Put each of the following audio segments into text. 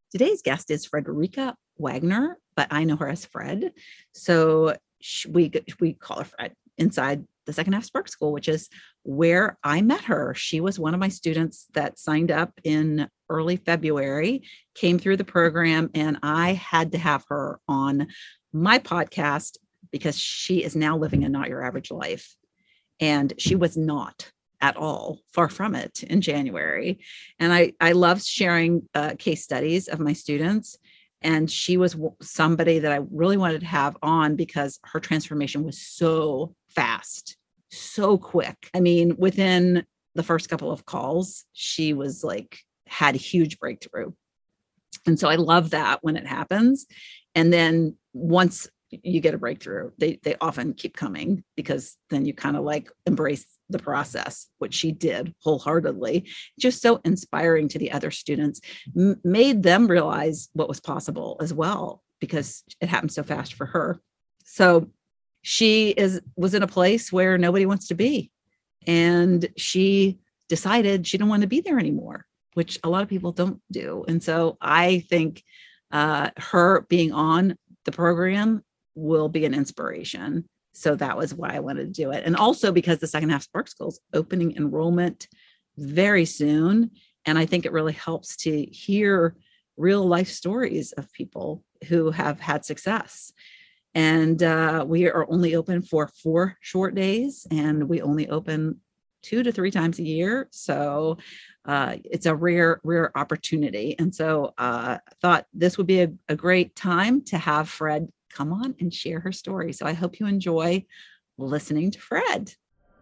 Today's guest is Frederica Wagner, but I know her as Fred. So we call her Fred inside the Second Half Spark School, which is where I met her. She was one of my students that signed up in early February, came through the program, and I had to have her on my podcast because she is now living a not your average life. And she was not at all, far from it, in January. And I love sharing case studies of my students. And she was somebody that I really wanted to have on because her transformation was so fast, so quick. I mean, within the first couple of calls, she was had a huge breakthrough. And so I love that when it happens. And then once you get a breakthrough, they often keep coming because then you kind of embrace the process, which she did wholeheartedly. Just so inspiring to the other students, made them realize what was possible as well, because it happened so fast for her. So she was in a place where nobody wants to be. And she decided she didn't want to be there anymore, which a lot of people don't do. And so I think her being on the program will be an inspiration. So that was why I wanted to do it. And also because the Second Half Spark School is opening enrollment very soon. And I think it really helps to hear real life stories of people who have had success. And we are only open for 4 short days, and we only open 2 to 3 times a year. So it's a rare opportunity. And so I thought this would be a great time to have Fred come on and share her story. So I hope you enjoy listening to Fred.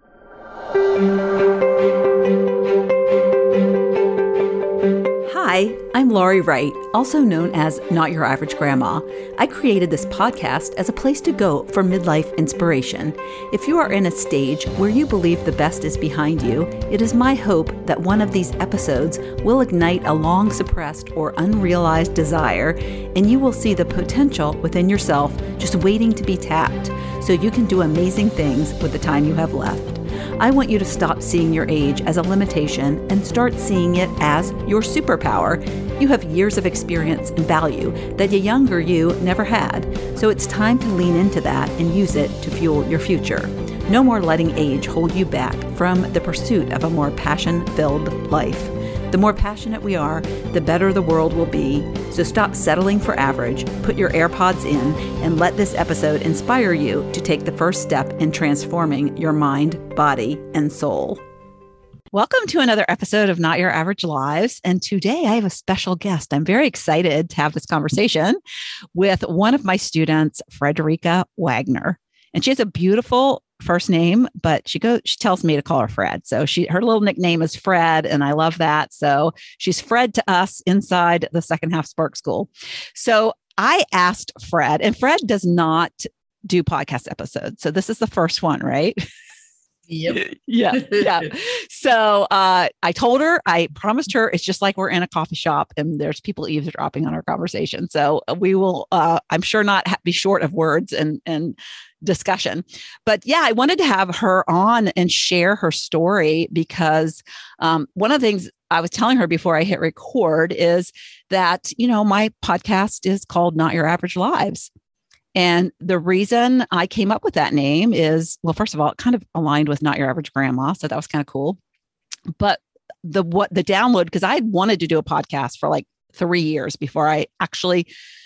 Hi, I'm Laurie Wright, also known as Not Your Average Grandma. I created this podcast as a place to go for midlife inspiration. If you are in a stage where you believe the best is behind you, it is my hope that one of these episodes will ignite a long suppressed or unrealized desire, and you will see the potential within yourself just waiting to be tapped, so you can do amazing things with the time you have left. I want you to stop seeing your age as a limitation and start seeing it as your superpower. You have years of experience and value that a younger you never had, so it's time to lean into that and use it to fuel your future. No more letting age hold you back from the pursuit of a more passion-filled life. The more passionate we are, the better the world will be. So stop settling for average, put your AirPods in, and let this episode inspire you to take the first step in transforming your mind, body, and soul. Welcome to another episode of Not Your Average Lives. And today I have a special guest. I'm very excited to have this conversation with one of my students, Frederica Wagner. And she has a beautiful first name, but she tells me to call her Fred. So her little nickname is Fred, and I love that. So she's Fred to us inside the Second Half Spark School. So I asked Fred, and Fred does not do podcast episodes. So this is the first one, right? Yep. Yeah. So I told her, I promised her, it's just like we're in a coffee shop and there's people eavesdropping on our conversation. So we will, I'm sure not be short of words and discussion. But yeah, I wanted to have her on and share her story because one of the things I was telling her before I hit record is that, my podcast is called Not Your Average Lives. And the reason I came up with that name is, well, first of all, it kind of aligned with Not Your Average Grandma. So that was kind of cool. But the download, because I had wanted to do a podcast for 3 years before I actually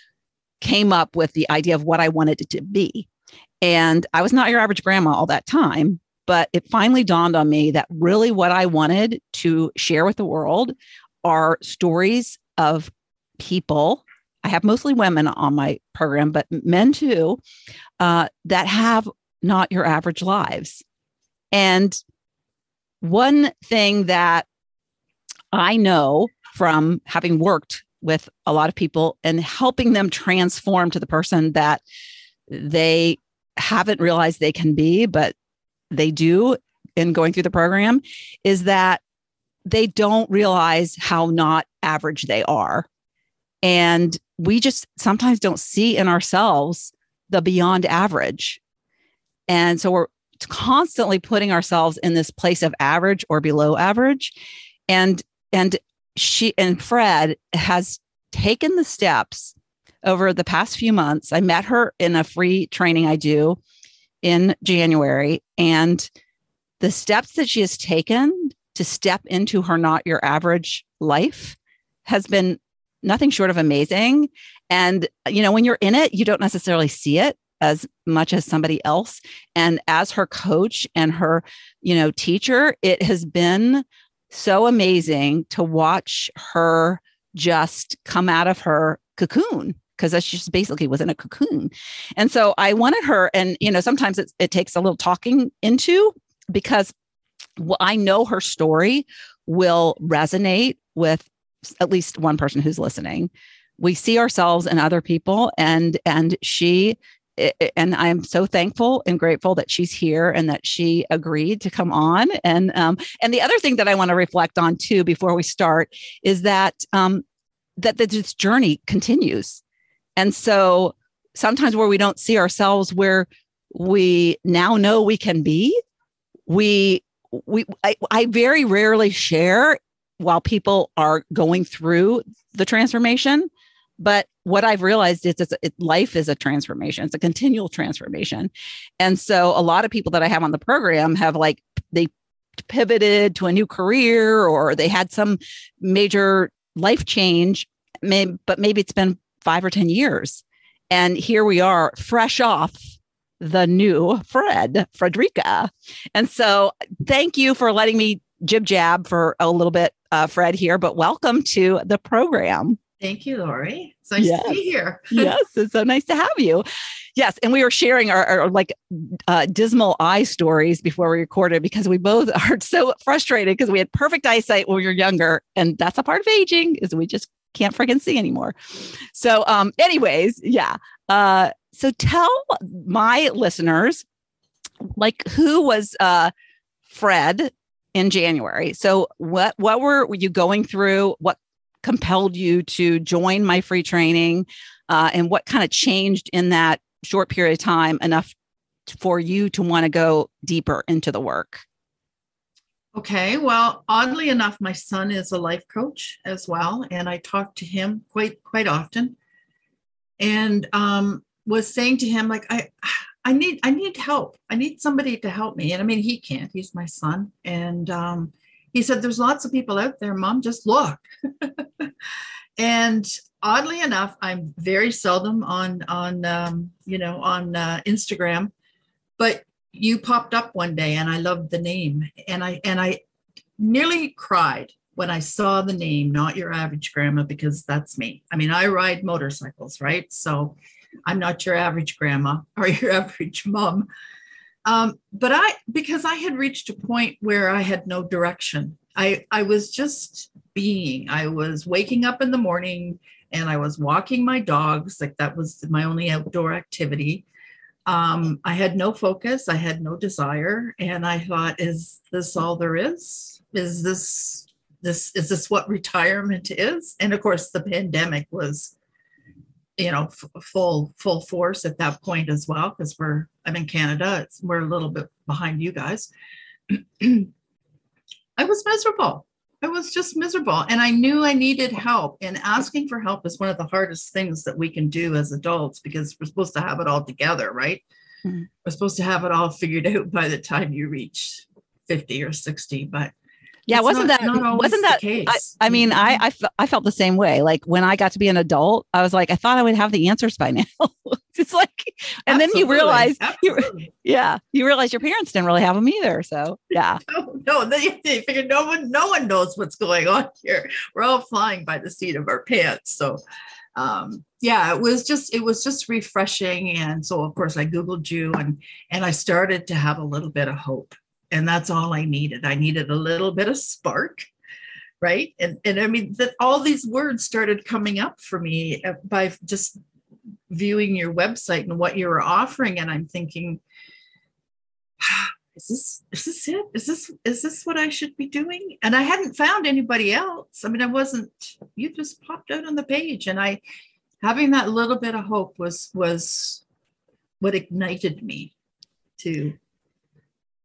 came up with the idea of what I wanted it to be. And I was not your average grandma all that time, but it finally dawned on me that really what I wanted to share with the world are stories of people. I have mostly women on my program, but men too, that have not your average lives. And one thing that I know from having worked with a lot of people and helping them transform to the person that they haven't realized they can be, but they do in going through the program, is that they don't realize how not average they are. And we just sometimes don't see in ourselves the beyond average. And so we're constantly putting ourselves in this place of average or below average. And Fred has taken the steps over the past few months. I met her in a free training I do in January, and the steps that she has taken to step into her not your average life has been nothing short of amazing. And, when you're in it, you don't necessarily see it as much as somebody else. And as her coach and her, teacher, it has been so amazing to watch her just come out of her cocoon, because she just basically was in a cocoon. And so I wanted her, and, sometimes it takes a little talking into, because I know her story will resonate with at least one person who's listening. We see ourselves in other people, and I'm so thankful and grateful that she's here and that she agreed to come on. And the other thing that I want to reflect on too, before we start, is that this journey continues. And so sometimes where we don't see ourselves where we now know we can be, I very rarely share while people are going through the transformation. But what I've realized is life is a transformation. It's a continual transformation. And so a lot of people that I have on the program have they pivoted to a new career, or they had some major life change, but maybe it's been 5 or 10 years. And here we are, fresh off the new Frederica. And so thank you for letting me jib jab for a little bit, Fred, here, but welcome to the program. Thank you, Lori. It's nice to be here. Yes, it's so nice to have you. Yes, and we were sharing our dismal eye stories before we recorded, because we both are so frustrated because we had perfect eyesight when we were younger, and that's a part of aging, is we just can't freaking see anymore. So, anyways, yeah. So tell my listeners, who was Fred in January? So what were you going through? What compelled you to join my free training, and what kind of changed in that short period of time enough for you to want to go deeper into the work? Okay. Well, oddly enough, my son is a life coach as well, and I talk to him quite often, and was saying to him, I need help. I need somebody to help me. And I mean, he can't. He's my son, and he said, "There's lots of people out there, Mom. Just look." And oddly enough, I'm very seldom on Instagram, but you popped up one day, and I loved the name, and I nearly cried when I saw the name, Not Your Average Grandma, because that's me. I mean, I ride motorcycles, right? So I'm not your average grandma or your average mom. Because I had reached a point where I had no direction. I was just being. I was waking up in the morning and I was walking my dogs. That was my only outdoor activity. I had no focus. I had no desire. And I thought, is this all there is? Is this what retirement is? And of course, the pandemic was, full force at that point as well, because I'm in Canada. We're a little bit behind you guys. I was miserable. I was just miserable. And I knew I needed help. And asking for help is one of the hardest things that we can do as adults, because we're supposed to have it all together, right? Mm-hmm. We're supposed to have it all figured out by the time you reach 50 or 60. But yeah, wasn't that the case? I mean, I felt the same way. Like when I got to be an adult, I was like, I thought I would have the answers by now. It's like, and then you realize, you realize your parents didn't really have them either. So yeah. No, they figured no one knows what's going on here. We're all flying by the seat of our pants. So it was just refreshing. And so of course I Googled you and I started to have a little bit of hope. And that's all I needed. I needed a little bit of spark, right? And I mean, that all these words started coming up for me by just viewing your website and what you were offering. And I'm thinking, is this it? Is this what I should be doing? And I hadn't found anybody else. I mean, you just popped out on the page, and having that little bit of hope was what ignited me to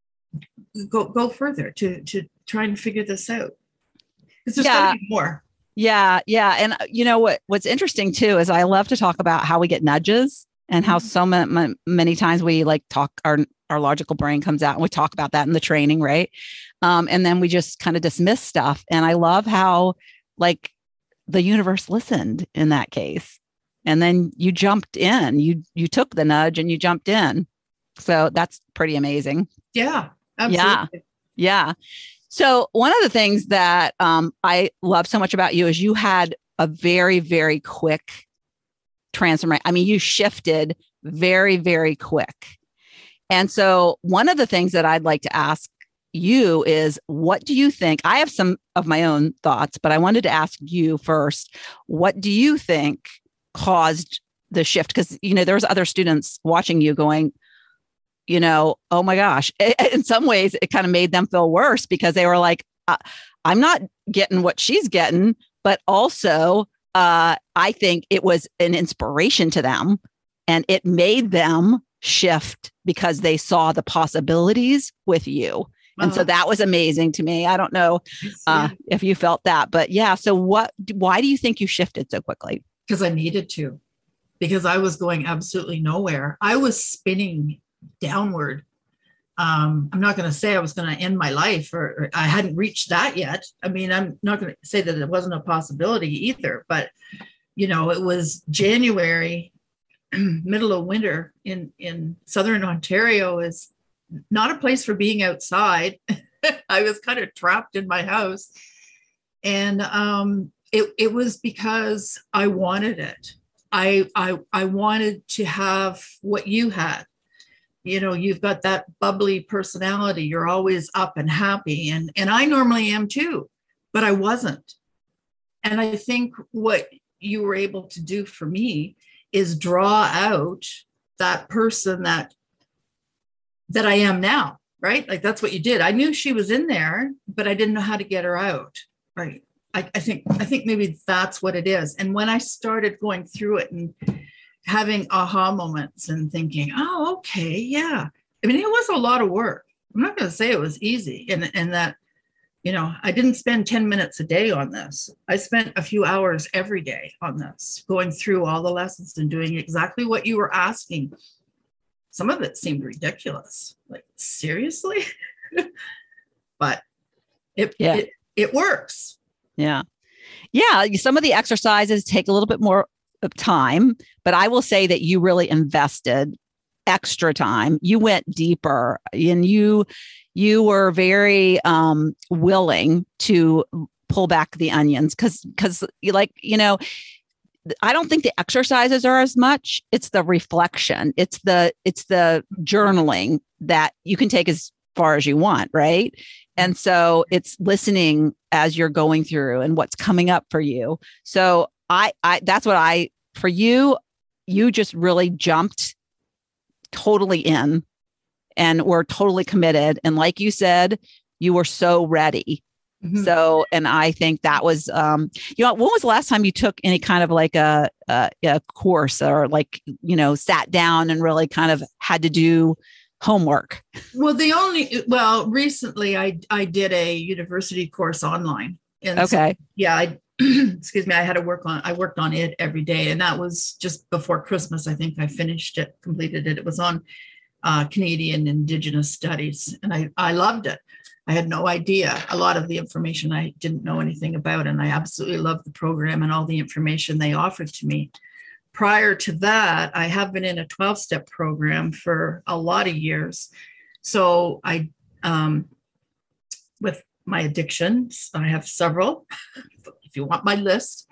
go further, to try and figure this out, because there's got to be more. Yeah, yeah. And what's interesting too is I love to talk about how we get nudges and how so many times we like talk our logical brain comes out and we talk about that in the training, right? And then we just kind of dismiss stuff. And I love how like the universe listened in that case. And then you jumped in. You took the nudge and you jumped in. So that's pretty amazing. Yeah, absolutely. Yeah. So one of the things that I love so much about you is you had a very, very quick transformation. I mean, you shifted very, very quick. And so one of the things that I'd like to ask you is, what do you think? I have some of my own thoughts, but I wanted to ask you first, what do you think caused the shift? Because, there's other students watching you going, oh my gosh, in some ways it kind of made them feel worse because they were like, I'm not getting what she's getting, but also I think it was an inspiration to them and it made them shift because they saw the possibilities with you. And so that was amazing to me. I don't know if you felt that, but yeah. So why do you think you shifted so quickly? Because I needed to, because I was going absolutely nowhere. I was spinning downward. I'm not going to say I was going to end my life or I hadn't reached that yet. I mean, I'm not going to say that it wasn't a possibility either, but it was January, middle of winter in Southern Ontario is not a place for being outside. I was kind of trapped in my house. And it was because I wanted it. I wanted to have what you had. You've got that bubbly personality. You're always up and happy. And I normally am too, but I wasn't. And I think what you were able to do for me is draw out that person that I am now, right? Like that's what you did. I knew she was in there, but I didn't know how to get her out. Right. I think maybe that's what it is. And when I started going through it and having aha moments and thinking, oh, okay, yeah. I mean, it was a lot of work. I'm not going to say it was easy and that, I didn't spend 10 minutes a day on this. I spent a few hours every day on this, going through all the lessons and doing exactly what you were asking. Some of it seemed ridiculous. Like, seriously? But it works. Yeah. Yeah. Some of the exercises take a little bit more of time, but I will say that you really invested extra time. You went deeper and you were very willing to pull back the onions because I don't think the exercises are as much. It's the reflection. It's the journaling that you can take as far as you want, right? And so it's listening as you're going through and what's coming up for you. So I that's what for you just really jumped totally in and were totally committed. And like you said, you were so ready. Mm-hmm. So, and I think that was, when was the last time you took any kind of like a course or like, sat down and really kind of had to do homework? Well, recently I did a university course online. And okay. So, yeah, excuse me, I worked on it every day. And that was just before Christmas. I think I completed it. It was on Canadian Indigenous studies. And I loved it. I had no idea. A lot of the information I didn't know anything about, and I absolutely loved the program and all the information they offered to me. Prior to that, I have been in a 12-step program for a lot of years. So I, with my addictions, I have several, if you want my list.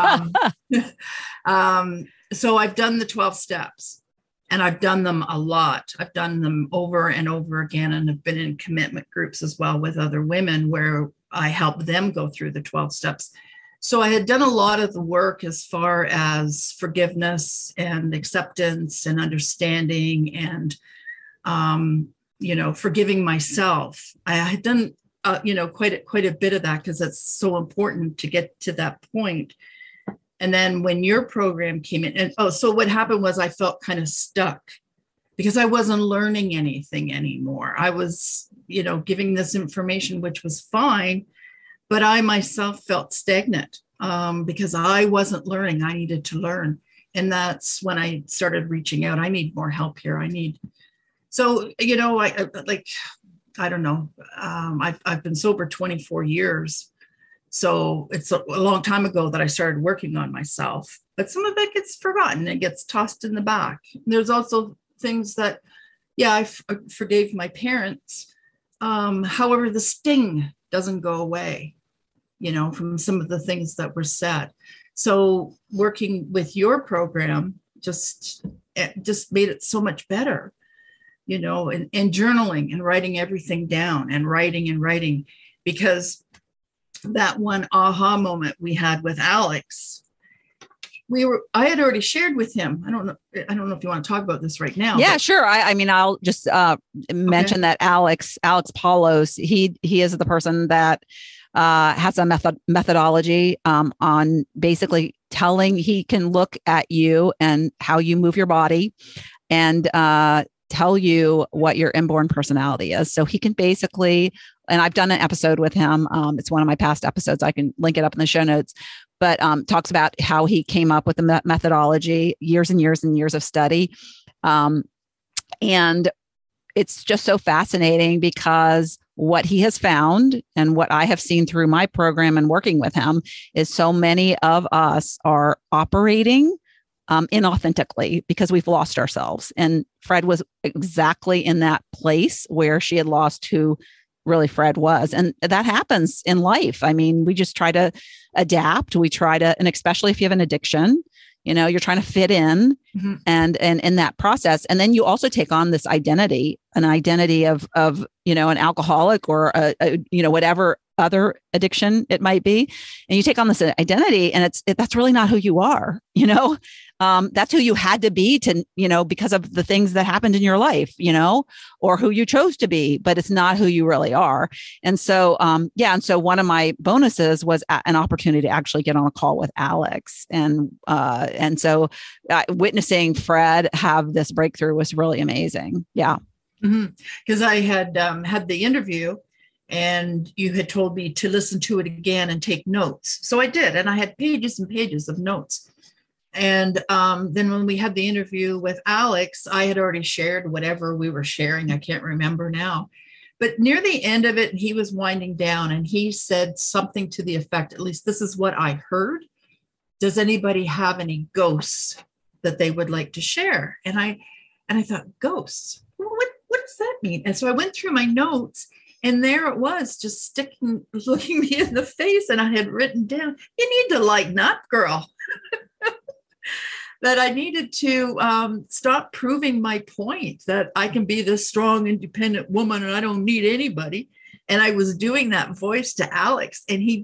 So I've done the 12 steps. And I've done them a lot. I've done them over and over again and have been in commitment groups as well with other women where I help them go through the 12 steps. So I had done a lot of the work as far as forgiveness and acceptance and understanding and, forgiving myself. I had done, quite a bit of that because it's so important to get to that point. And then when your program came in, so what happened was I felt kind of stuck because I wasn't learning anything anymore. I was, giving this information, which was fine, but I myself felt stagnant. because I wasn't learning. I needed to learn. And that's when I started reaching out. I need more help here. So, I don't know. I've been sober 24 years. So it's a long time ago that I started working on myself, but some of it gets forgotten. It gets tossed in the back. There's also things that, yeah, I forgave my parents. However, the sting doesn't go away, from some of the things that were said. So working with your program just made it so much better, and journaling and writing everything down and writing, because that one aha moment we had with Alex, I had already shared with him. I don't know if you want to talk about this right now. Yeah, sure. I mean, I'll just mention that Alex Paulos, he is the person that has a methodology on basically he can look at you and how you move your body and tell you what your inborn personality is. So he can basically, and I've done an episode with him. It's one of my past episodes. I can link it up in the show notes, but talks about how he came up with the methodology, years and years and years of study. And it's just so fascinating because what he has found and what I have seen through my program and working with him is so many of us are operating inauthentically because we've lost ourselves. And Fred was exactly in that place where she had lost who really Fred was. And that happens in life. I mean, we just try to adapt. And especially if you have an addiction, you're trying to fit in and in that process. And then you also take on this identity, an identity of an alcoholic or whatever other addiction it might be. And you take on this identity and that's really not who you are, that's who you had to be because of the things that happened in your life, or who you chose to be, but it's not who you really are. And so, And so one of my bonuses was an opportunity to actually get on a call with Alex. And so witnessing Fred have this breakthrough was really amazing. Yeah. Because I had had the interview and you had told me to listen to it again and take notes. So I did. And I had pages and pages of notes. And then when we had the interview with Alex, I had already shared whatever we were sharing. I can't remember now. But near the end of it, he was winding down and he said something to the effect, at least this is what I heard. Does anybody have any ghosts that they would like to share? And I thought, ghosts? What does that mean? And so I went through my notes and there it was, just looking me in the face. And I had written down, you need to lighten up, girl. That I needed to stop proving my point that I can be this strong, independent woman and I don't need anybody. And I was doing that voice to Alex, and he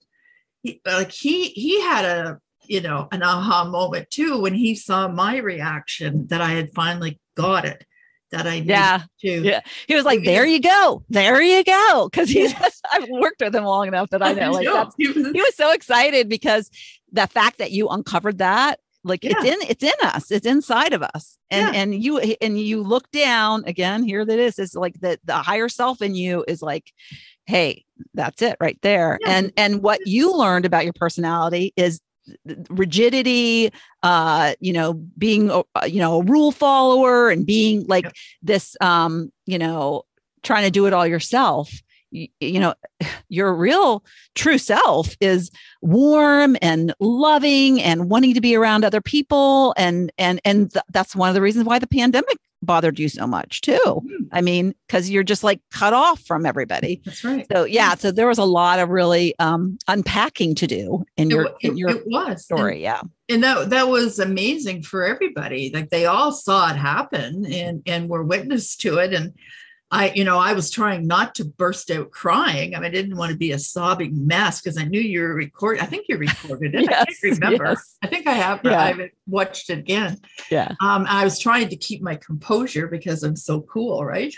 had an aha moment too when he saw my reaction that I had finally got it. That I needed to. Yeah. He was like, there you go. Cause I've worked with him long enough that I know, he was so excited because the fact that you uncovered that, it's in us, it's inside of us. And you look down again, here that is like the higher self in you is like, hey, that's it right there. Yeah. And what you learned about your personality is rigidity, being a rule follower and being like this, trying to do it all yourself. Your real true self is warm and loving and wanting to be around other people. And that's one of the reasons why the pandemic bothered you so much too. Mm-hmm. I mean, because you're just like cut off from everybody. That's right. So there was a lot of really unpacking to do in your story. And that was amazing for everybody. Like they all saw it happen and were witness to it. And I was trying not to burst out crying. I mean, I didn't want to be a sobbing mess because I knew you were recording. I think you recorded it. Yes, I can't remember. Yes. I think I have. Yeah. I haven't watched it again. Yeah. I was trying to keep my composure because I'm so cool, right?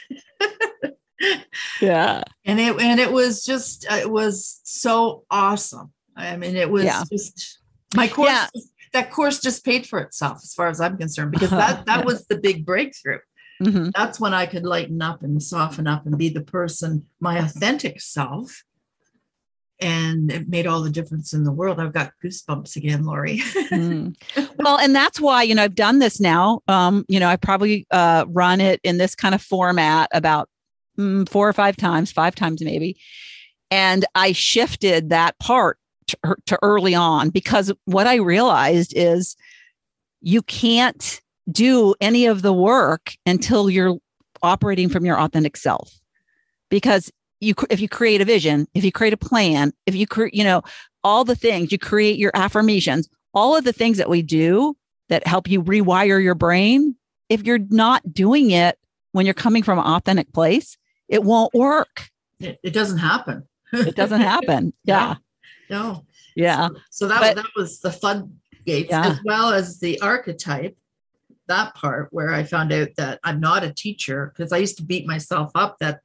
Yeah. And it was just, it was so awesome. I mean, it was just my course. Yeah. That course just paid for itself as far as I'm concerned, because that was the big breakthrough. Mm-hmm. That's when I could lighten up and soften up and be the person, my authentic self. and it made all the difference in the world. I've got goosebumps again, Lori. Mm. Well, and that's why, I've done this now. I probably run it in this kind of format about 4 or 5 times, 5 times maybe. And I shifted that part to early on, because what I realized is you can't do any of the work until you're operating from your authentic self. Because if you create a vision, if you create a plan, if you create, all the things, you create your affirmations, all of the things that we do that help you rewire your brain, if you're not doing it when you're coming from an authentic place, it won't work. It doesn't happen. It doesn't happen. Yeah. No. Yeah. So that was the floodgates, as well as the archetype, that part where I found out that I'm not a teacher, because I used to beat myself up that,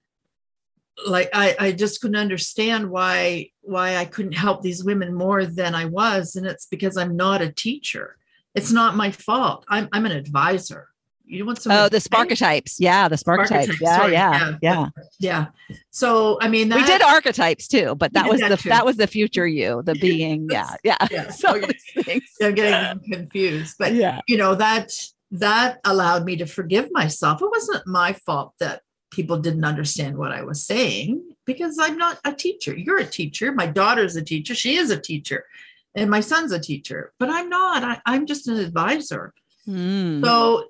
like, I just couldn't understand why I couldn't help these women more than I was. And it's because I'm not a teacher. It's not my fault. I'm an advisor. You want some? Oh, the Sparketypes. Yeah, the Sparketypes. Yeah. So I mean, we did archetypes too, but that was the future you, the being. Yeah. So okay. I'm getting confused, but that allowed me to forgive myself. It wasn't my fault that people didn't understand what I was saying, because I'm not a teacher. You're a teacher. My daughter's a teacher. She is a teacher, and my son's a teacher. But I'm not. I'm just an advisor. So,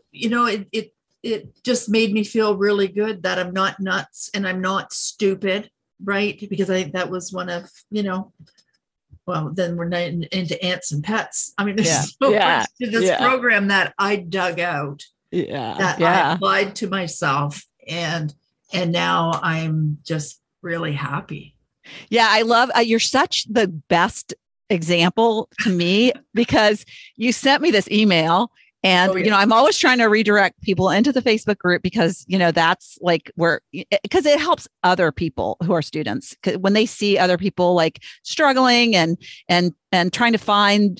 it just made me feel really good that I'm not nuts and I'm not stupid, right? Because I think that was one of, well, then we're not into ants and pets. I mean, there's so much to this program that I dug out, that I applied to myself, and now I'm just really happy. Yeah, I love, you're such the best example to me, because you sent me this email. And, I'm always trying to redirect people into the Facebook group, because, that's like because it helps other people who are students, when they see other people like struggling and trying to find,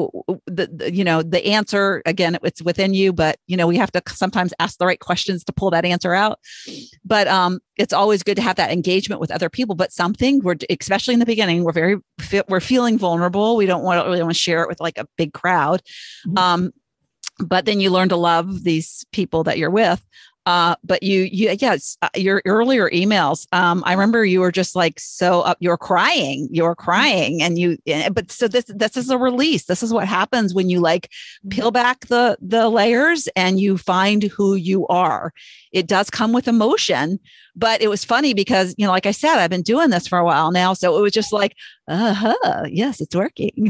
the answer. Again, it's within you, but, we have to sometimes ask the right questions to pull that answer out. But it's always good to have that engagement with other people. But especially in the beginning, we're feeling vulnerable. We don't really want to share it with like a big crowd. Mm-hmm. But then you learn to love these people that you're with. But your earlier emails, I remember you were just like, you were crying, but so this is a release. This is what happens when you like peel back the layers and you find who you are. It does come with emotion, but it was funny because, like I said, I've been doing this for a while now. So it was just like, yes, it's working.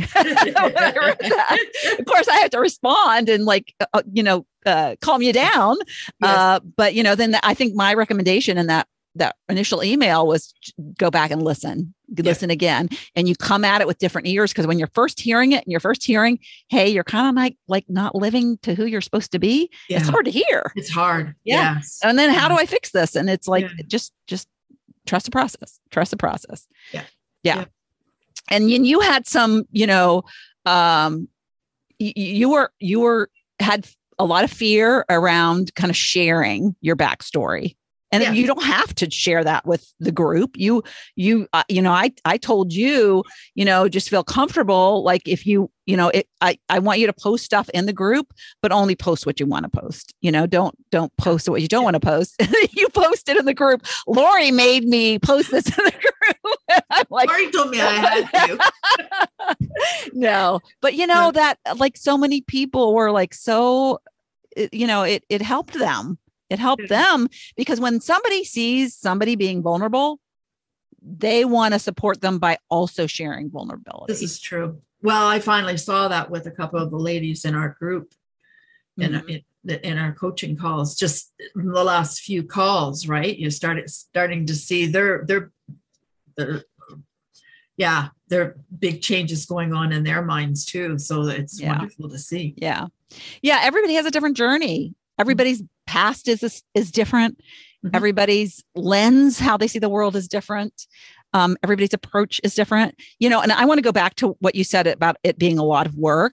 Of course I have to respond and calm you down. Yes. But then I think my recommendation in that initial email was go back and listen again. And you come at it with different ears, because when you're first hearing it and you're first hearing, hey, you're kind of like not living to who you're supposed to be. Yeah. It's hard to hear. It's hard. Yeah. Yes. And then how do I fix this? And it's like, just trust the process. Trust the process. Yeah. And you had some, you had a lot of fear around kind of sharing your backstory. And you don't have to share that with the group. I told you, just feel comfortable. Like if I want you to post stuff in the group, but only post what you want to post. Don't post what you don't want to post. You post it in the group. Lori made me post this in the group. I'm like, Lori told me I had to. No, but that like so many people were like, so, it helped them. It helped them, because when somebody sees somebody being vulnerable, they want to support them by also sharing vulnerability. This is true. Well, I finally saw that with a couple of the ladies in our group, in our coaching calls, just the last few calls, right? You starting to see their big changes going on in their minds too. So it's wonderful to see. Yeah. Everybody has a different journey. Everybody's past is different. Mm-hmm. Everybody's lens, how they see the world, is different. Everybody's approach is different, and I want to go back to what you said about it being a lot of work.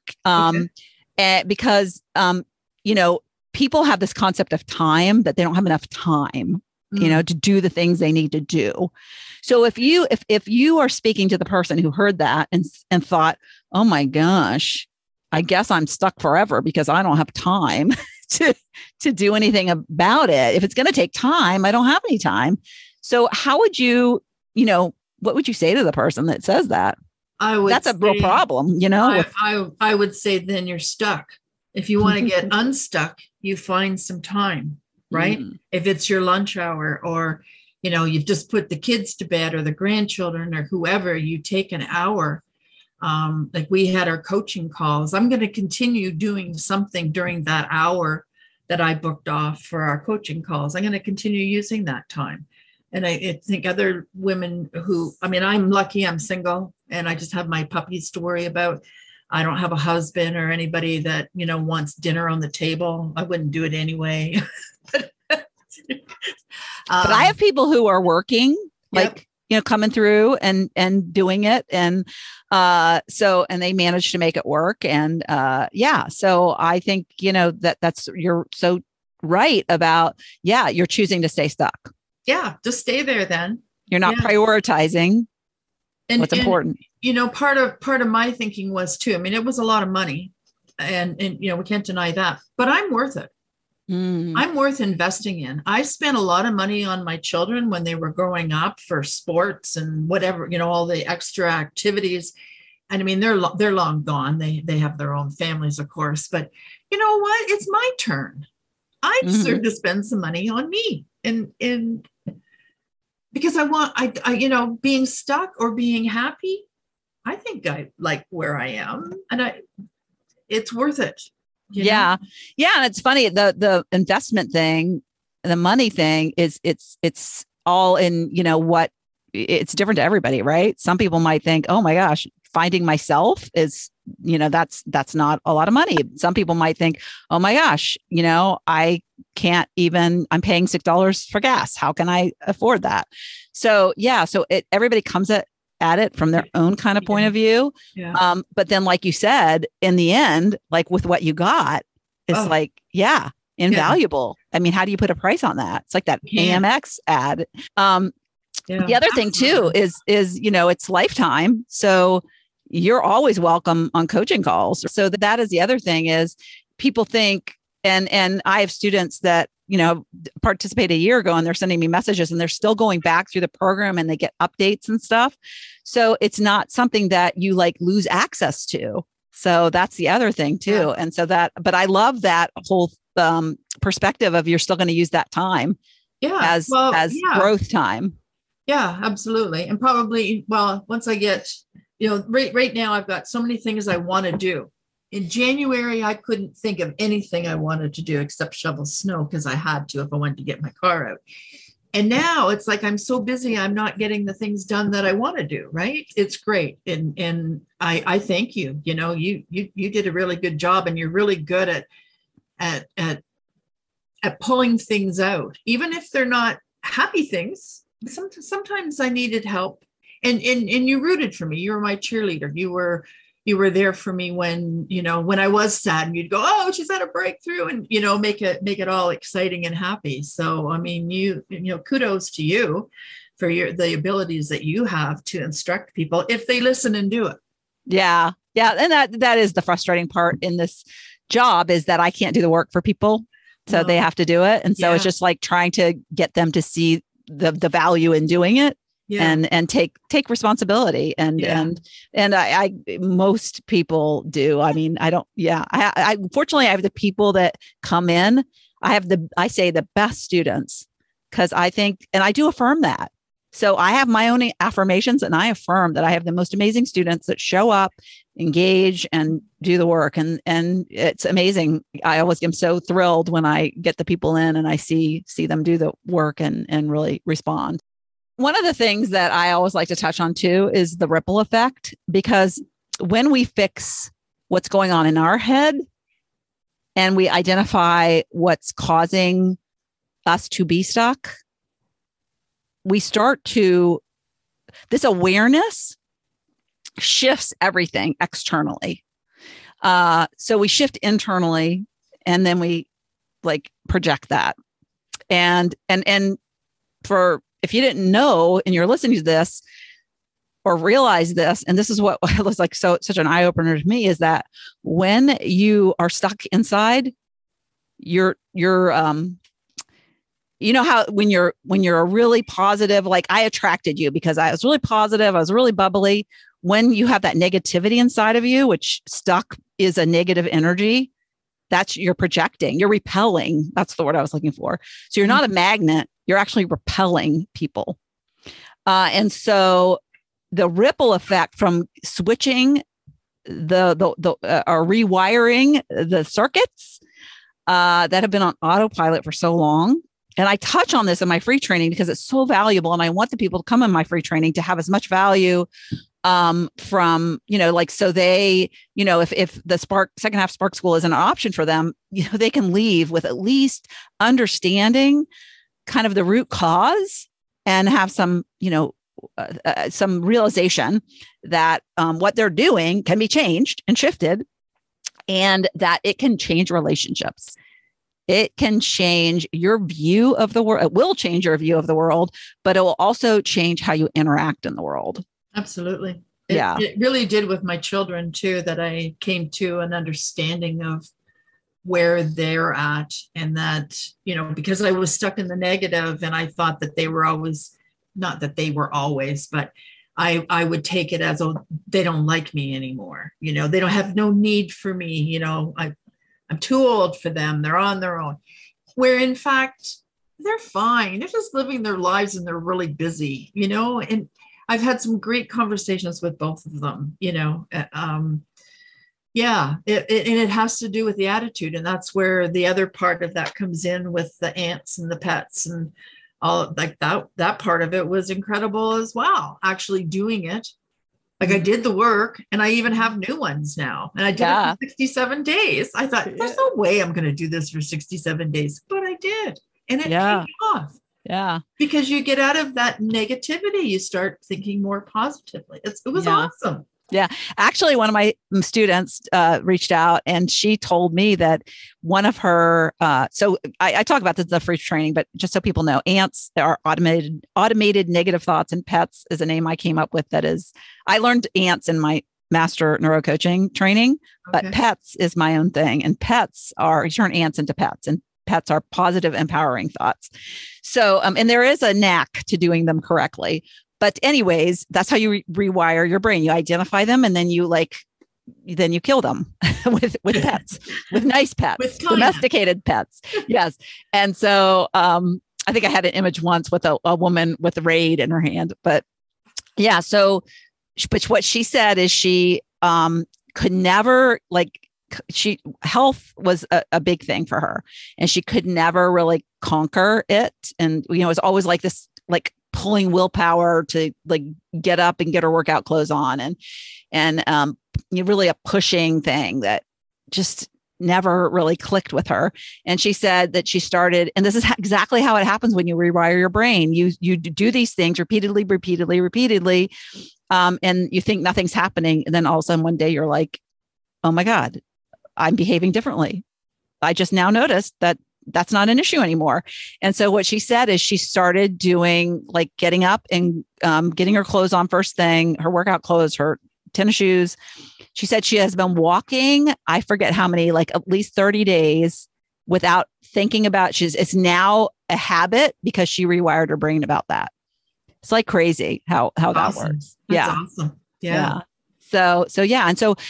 Because, people have this concept of time, that they don't have enough time. to do the things they need to do. So if you are speaking to the person who heard that and thought, oh my gosh, I guess I'm stuck forever because I don't have time to do anything about it. If it's going to take time, I don't have any time. So how would you, what would you say to the person that says that? That's a real problem, I would say then you're stuck. If you want to get unstuck, you find some time, right? If it's your lunch hour, or, you've just put the kids to bed or the grandchildren or whoever, you take an hour. Like we had our coaching calls. I'm going to continue doing something during that hour that I booked off for our coaching calls. I'm going to continue using that time. And I think other women I'm lucky, I'm single, and I just have my puppies to worry about. I don't have a husband or anybody that, wants dinner on the table. I wouldn't do it anyway. But I have people who are working, coming through and doing it. And and they manage to make it work. And so I think, that's, you're so right about, you're choosing to stay stuck. Yeah, just stay there then. You're not prioritizing what's important. Part of my thinking was too, it was a lot of money and we can't deny that, but I'm worth it. I'm worth investing in. I spent a lot of money on my children when they were growing up for sports and whatever, all the extra activities. And they're long gone. They have their own families, of course, but you know what? It's my turn. I deserve to spend some money on me and because I being stuck or being happy, I think I like where I am, and it's worth it. Yeah. And it's funny, the investment thing, the money thing it's all in, what it's different to everybody, right? Some people might think, oh my gosh, finding myself is, that's not a lot of money. Some people might think, oh my gosh, I can't even, I'm paying $6 for gas. How can I afford that? So, everybody comes at it from their own kind of point of view. Yeah. But then, like you said, in the end, like with what you got, it's invaluable. Yeah. How do you put a price on that? It's like that AMX ad. The other thing too is, it's lifetime. So you're always welcome on coaching calls. So that is the other thing is people think, and I have students that, participated a year ago and they're sending me messages and they're still going back through the program and they get updates and stuff. So it's not something that you lose access to. So that's the other thing too. Yeah. And so but I love that whole perspective of you're still going to use that time as growth time. Yeah, absolutely. And probably, once I get, right now I've got so many things I want to do. In January, I couldn't think of anything I wanted to do except shovel snow because I had to if I wanted to get my car out. And now it's like I'm so busy, I'm not getting the things done that I want to do, right? It's great. And I thank you. You did a really good job, and you're really good at pulling things out, even if they're not happy things. Sometimes I needed help. And you rooted for me. You were my cheerleader. You were there for me when I was sad, and you'd go, oh, she's had a breakthrough, and, make it all exciting and happy. So, kudos to you for the abilities that you have to instruct people if they listen and do it. Yeah. Yeah. And that is the frustrating part in this job, is that I can't do the work for people. So they have to do it. And so it's just like trying to get them to see the value in doing it. Yeah. And take responsibility and I most people do. I fortunately I have the people that come in. I say the best students, because I think, and I do affirm that. So I have my own affirmations, and I affirm that I have the most amazing students that show up, engage, and do the work. And it's amazing. I always am so thrilled when I get the people in and I see them do the work and really respond. One of the things that I always like to touch on too is the ripple effect, because when we fix what's going on in our head and we identify what's causing us to be stuck, we start to, this awareness shifts everything externally. So we shift internally, and then we project that. And if you didn't know and you're listening to this or realize this, and this is what was like such an eye opener to me, is that when you are stuck inside, you're you know how when you're a really positive, like I attracted you because I was really positive, I was really bubbly. When you have that negativity inside of you, which stuck is a negative energy, that's you're projecting, you're repelling. That's the word I was looking for. So you're not a magnet, you're actually repelling people. And so the ripple effect from switching or rewiring the circuits that have been on autopilot for so long. And I touch on this in my free training because it's so valuable. And I want the people to come in my free training to have as much value from, like, so they, if the second half Spark School is an option for them, they can leave with at least understanding kind of the root cause and have some, some realization that what they're doing can be changed and shifted, and that it can change relationships. It can change your view of the world. It will change your view of the world, but it will also change how you interact in the world. Absolutely. Yeah. It really did with my children too, that I came to an understanding of where they're at, and that, because I was stuck in the negative and I thought that they were always, not that they were always, but I would take it as, oh, they don't like me anymore. They don't have no need for me. I'm too old for them. They're on their own. Where in fact, they're fine. They're just living their lives and they're really busy, and I've had some great conversations with both of them, yeah, it has to do with the attitude. And that's where the other part of that comes in with the ants and the pets and all, like that part of it was incredible as well. Actually doing it. Like I did the work, and I even have new ones now. And I did it for 67 days. I thought, there's no way I'm going to do this for 67 days, but I did. And it paid off. Yeah. Because you get out of that negativity, you start thinking more positively. It was awesome. Yeah. Actually, one of my students reached out, and she told me that one of her, so I talk about this in the free training, but just so people know, ants are automated negative thoughts, and pets is a name I came up with. That is, I learned ants in my master neurocoaching training, but pets is my own thing. And pets you turn ants into pets, and pets are positive, empowering thoughts. So, and there is a knack to doing them correctly. But anyways, that's how you rewire your brain. You identify them, and then you kill them with pets, with nice pets, with domesticated pets. Yes. And so I think I had an image once with a woman with a raid in her hand. But yeah, so but what she said is she could never, health was a big thing for her, and she could never really conquer it. And, it was always like this, pulling willpower to get up and get her workout clothes on, and really a pushing thing that just never really clicked with her. And she said that she started, and this is exactly how it happens when you rewire your brain. You do these things repeatedly, and you think nothing's happening, and then all of a sudden one day you're like, oh my God, I'm behaving differently. I just now noticed that that's not an issue anymore. And so what she said is she started doing getting up and getting her clothes on first thing, her workout clothes, her tennis shoes. She said she has been walking, I forget how many, at least 30 days without thinking about, it's now a habit because she rewired her brain about that. It's crazy how that works. That's awesome. Yeah. So yeah. And so,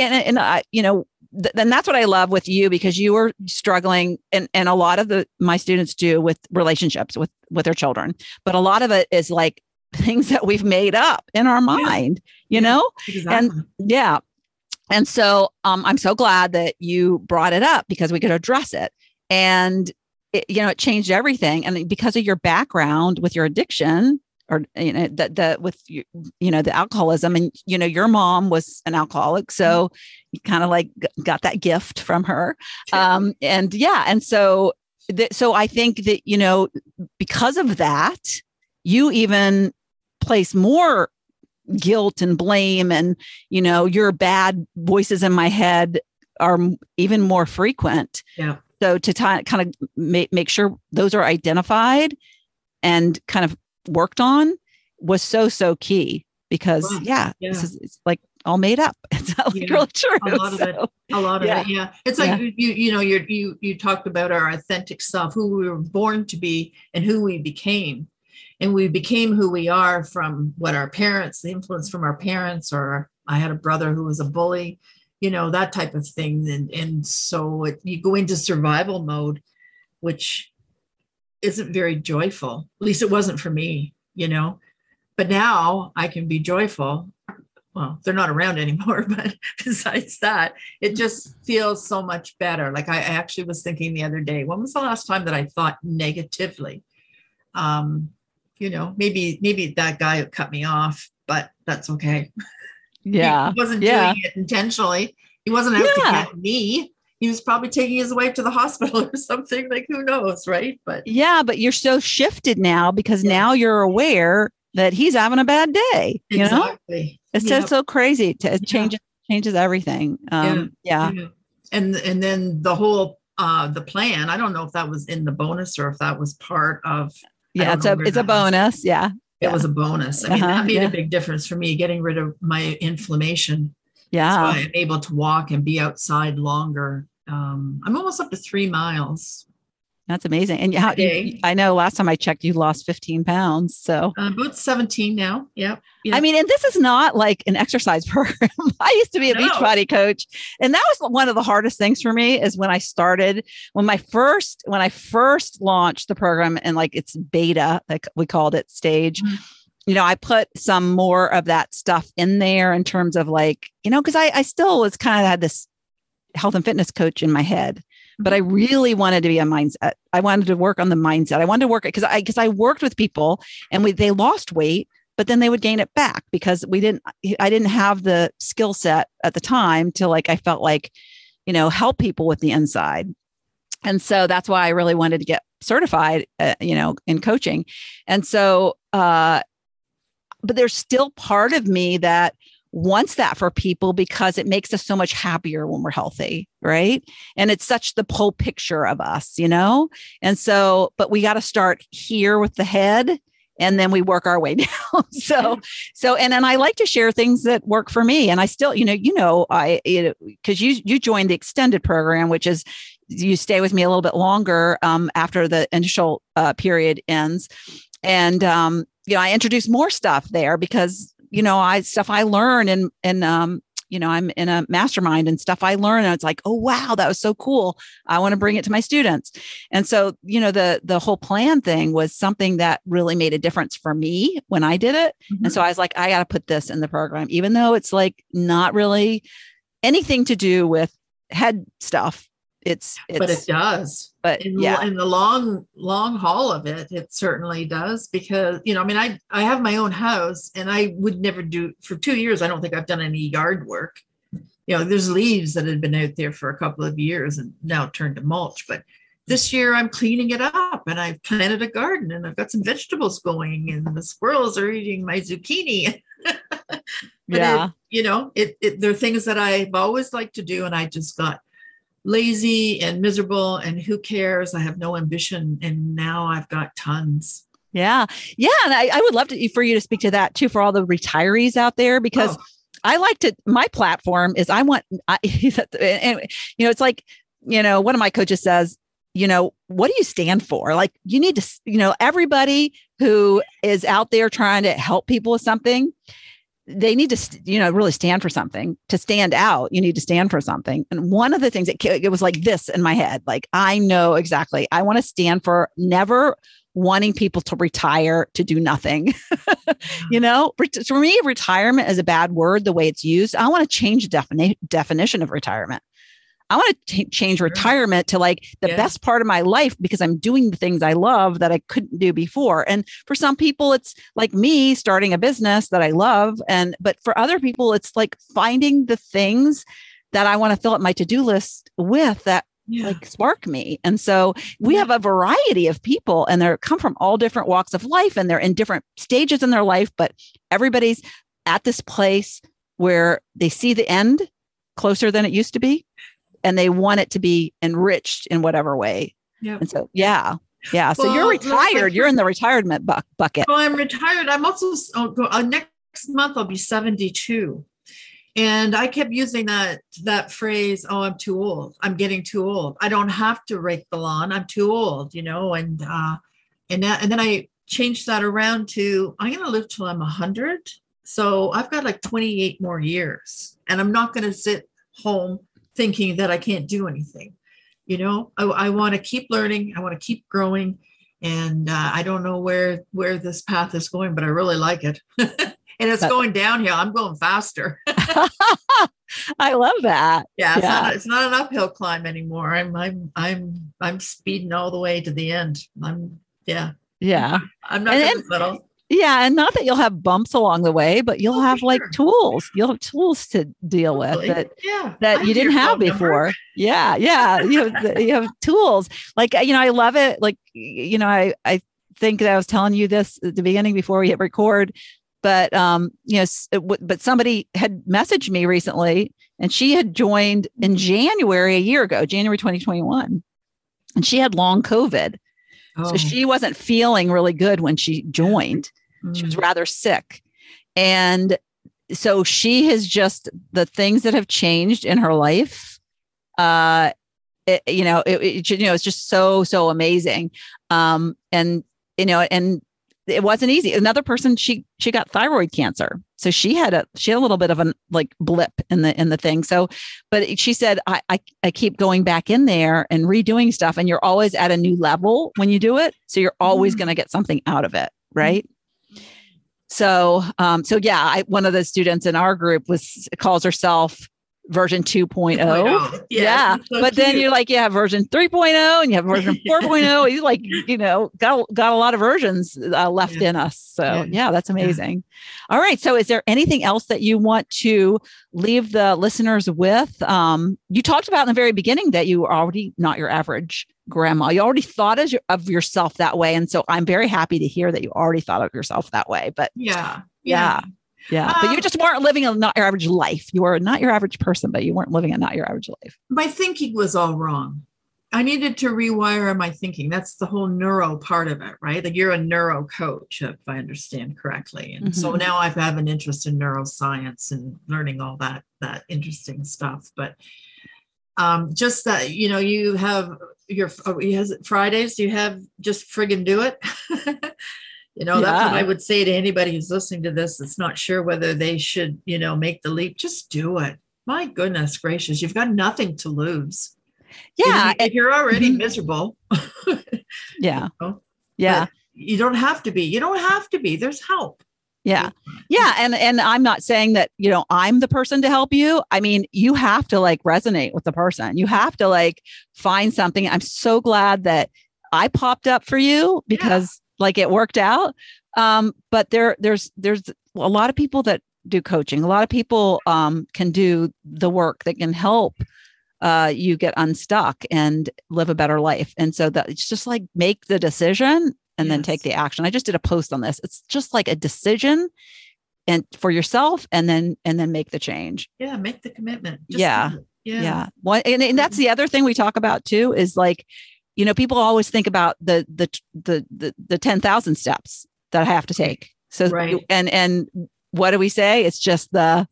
then that's what I love with you, because you were struggling, and a lot of my students do with relationships with their children, but a lot of it is things that we've made up in our mind, Exactly. And yeah. And so I'm so glad that you brought it up, because we could address it, and it changed everything. And because of your background with your addiction, or with the alcoholism, and your mom was an alcoholic, so you kind of got that gift from her, and so I think that because of that, you even place more guilt and blame, and your bad voices in my head are even more frequent. Yeah. So to kind of make sure those are identified, and kind of worked on was so key because Wow. it's like all made up. It's not like really true. A lot of it. A lot of it. Yeah. It's like you talked about our authentic self, who we were born to be and who we became. And we became who we are from what our parents, the influence from our parents, or I had a brother who was a bully, that type of thing. And so you go into survival mode, which isn't very joyful. At least it wasn't for me, but now I can be joyful. Well, they're not around anymore, but besides that, it just feels so much better. Like I actually was thinking the other day, when was the last time that I thought negatively? Maybe that guy who cut me off, but that's okay. Yeah. He wasn't doing it intentionally. He wasn't out to get me. He was probably taking his wife to the hospital or something. Like, who knows, right? But you're so shifted now because now you're aware that he's having a bad day. Exactly. It's just so crazy. It changes everything. And then the whole the plan. I don't know if that was in the bonus or if that was part of. It's a bonus. Yeah. It was a bonus. I mean, that made a big difference for me, getting rid of my inflammation. Yeah. So I'm able to walk and be outside longer. I'm almost up to 3 miles. That's amazing. And I know last time I checked, you lost 15 pounds. So about 17 now. Yeah. I mean, and this is not like an exercise program. I used to be a Beachbody coach. And that was one of the hardest things for me is when I first launched the program and like it's beta, like we called it stage, I put some more of that stuff in there in terms of like, because I still was kind of had this health and fitness coach in my head. But I really wanted to be a mindset. I wanted to work on the mindset. I wanted to work because I worked with people and they lost weight, but then they would gain it back because I didn't have the skill set at the time to like, I felt like, help people with the inside. And so that's why I really wanted to get certified, in coaching. And so, but there's still part of me that wants that for people because it makes us so much happier when we're healthy. Right. And it's such the whole picture of us, and so, but we got to start here with the head and then we work our way down. And then I like to share things that work for me. And I still, because you joined the extended program, which is you stay with me a little bit longer after the initial period ends. And, I introduce more stuff there because stuff I learn and I'm in a mastermind and stuff I learn. And it's like, oh, wow, that was so cool. I want to bring it to my students. And so, the whole plan thing was something that really made a difference for me when I did it. And so I was like, I got to put this in the program, even though it's like not really anything to do with head stuff. But it does. But in the long haul of it, it certainly does because, I have my own house and I would never for 2 years. I don't think I've done any yard work. There's leaves that had been out there for a couple of years and now turned to mulch. But this year I'm cleaning it up and I've planted a garden and I've got some vegetables going and the squirrels are eating my zucchini. But they're things that I've always liked to do. And I just got lazy and miserable and who cares? I have no ambition. And now I've got tons. Yeah. Yeah. And I would love for you to speak to that too, for all the retirees out there, because I like my platform is it's like, one of my coaches says, what do you stand for? Like you need to, everybody who is out there trying to help people with something, they need to, really stand for something. To stand out, you need to stand for something. And one of the things it was like this in my head, like, I know exactly. I want to stand for never wanting people to retire to do nothing. For me, retirement is a bad word, the way it's used. I want to change the definition of retirement. I want to change retirement to like the best part of my life because I'm doing the things I love that I couldn't do before. And for some people, it's like me starting a business that I love. But for other people, it's like finding the things that I want to fill up my to-do list with that like spark me. And so we have a variety of people and they come from all different walks of life and they're in different stages in their life, but everybody's at this place where they see the end closer than it used to be. And they want it to be enriched in whatever way. Yeah. And so, yeah. Yeah. So you're Well, retired. You're in the retirement bucket. well, I'm retired. I'm also next month I'll be 72. And I kept using that phrase, "Oh, I'm too old. I'm getting too old. I don't have to rake the lawn. I'm too old," and then I changed that around to, "I'm going to live till I'm 100. So I've got like 28 more years, and I'm not going to sit home thinking that I can't do anything. I want to keep learning. I want to keep growing, and I don't know where this path is going, but I really like it." And it's going downhill. I'm going faster. I love that. Yeah, it's not an uphill climb anymore. I'm speeding all the way to the end. Yeah. I'm not going to settle. Yeah, and not that you'll have bumps along the way, but you'll have like tools. You'll have tools to deal with that you didn't have before. Yeah. You have tools. Like, I love it. Like, I think that I was telling you this at the beginning before we hit record. But, but somebody had messaged me recently, and she had joined in January a year ago, January 2021, and she had long COVID. Oh. So she wasn't feeling really good when she joined. She was rather sick. And so she has just, the things that have changed in her life, it's just so amazing. And it wasn't easy. Another person, she got thyroid cancer. So she had a little bit of a blip in the thing. So, but she said, I keep going back in there and redoing stuff, and you're always at a new level when you do it. So you're always going to get something out of it. Right. So yeah, one of the students in our group calls herself version 2.0. Yeah. But cute. Then you're like, version 3.0 and you have version 4.0. You got a lot of versions left in us. So yeah, that's amazing. Yeah. All right. So is there anything else that you want to leave the listeners with? You talked about in the very beginning that you were already not your average grandma. You already thought of yourself that way. And so I'm very happy to hear that you already thought of yourself that way. But yeah. But you just weren't living a not your average life. You were not your average person, but you weren't living a not your average life. My thinking was all wrong. I needed to rewire my thinking. That's the whole neuro part of it, right? Like, you're a neuro coach, if I understand correctly. And so now I have an interest in neuroscience and learning all that interesting stuff. But just that, you have Fridays, you have just friggin' do it. That's what I would say to anybody who's listening to this that's not sure whether they should, make the leap. Just do it. My goodness gracious, you've got nothing to lose. Yeah. If you're already miserable. Yeah. You don't have to be. You don't have to be. There's help. Yeah. Yeah. And I'm not saying that, I'm the person to help you. I mean, you have to resonate with the person. You have to find something. I'm so glad that I popped up for you because it worked out. But there's a lot of people that do coaching. A lot of people can do the work that can help you get unstuck and live a better life. And so that it's just make the decision and then take the action. I just did a post on this. It's just like a decision and for yourself, and then make the change. Yeah. Make the commitment. Yeah. Well, and that's the other thing we talk about too, is people always think about the 10,000 steps that I have to take. So, and what do we say? It's just the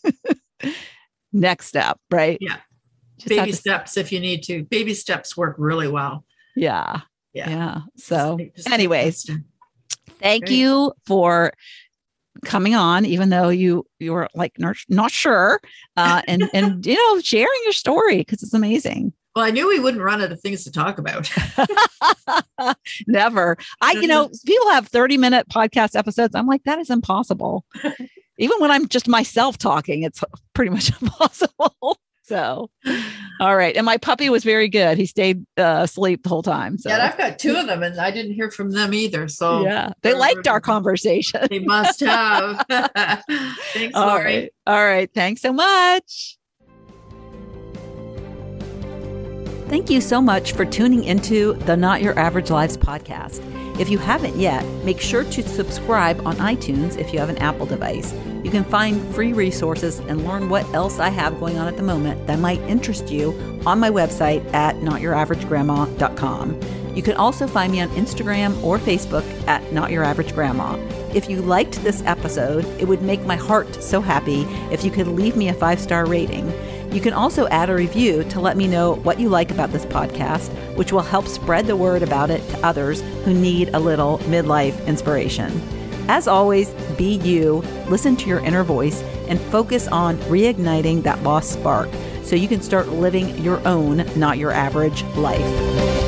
next step, right? Yeah. Just baby steps if you need to. Baby steps work really well. Yeah. So anyways, thank you for coming on, even though you were not sure, and sharing your story, because it's amazing. Well, I knew we wouldn't run out of things to talk about. Never. People have 30-minute podcast episodes. I'm like, that is impossible. Even when I'm just myself talking, it's pretty much impossible. So, all right. And my puppy was very good. He stayed asleep the whole time. So. Yeah, I've got two of them and I didn't hear from them either. So yeah, they liked our conversation. They must have. Thanks, Lori. All right. Thanks so much. Thank you so much for tuning into the Not Your Average Lives podcast. If you haven't yet, make sure to subscribe on iTunes if you have an Apple device. You can find free resources and learn what else I have going on at the moment that might interest you on my website at notyouraverage.grandma.com. You can also find me on Instagram or Facebook at Not Your Average Grandma. If you liked this episode, it would make my heart so happy if you could leave me a 5-star rating. You can also add a review to let me know what you like about this podcast, which will help spread the word about it to others who need a little midlife inspiration. As always, be you, listen to your inner voice, and focus on reigniting that lost spark so you can start living your own, not your average life.